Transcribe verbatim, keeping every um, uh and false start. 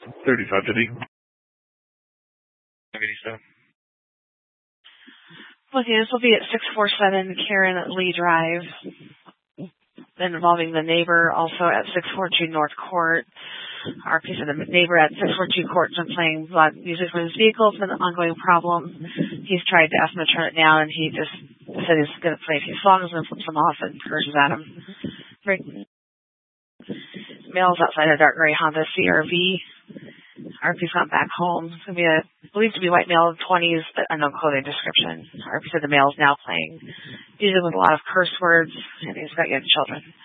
thirty-five fifty. So. Okay, this will be at six forty-seven Karen Lee Drive. Then involving the neighbor also at six forty-two North Court. Our piece of the neighbor at six forty-two Court has been playing loud music from his vehicle. It's been an ongoing problem. He's tried to ask him to turn it down, and he just said he's going to play a few songs and flips them off and curses at him. Male's outside a dark gray Honda C R V. R P's gone back home. It's going to be a, believed to be white male, twenties, but unknown clothing description. R P said the male is now playing music with a lot of curse words, and he's got young children.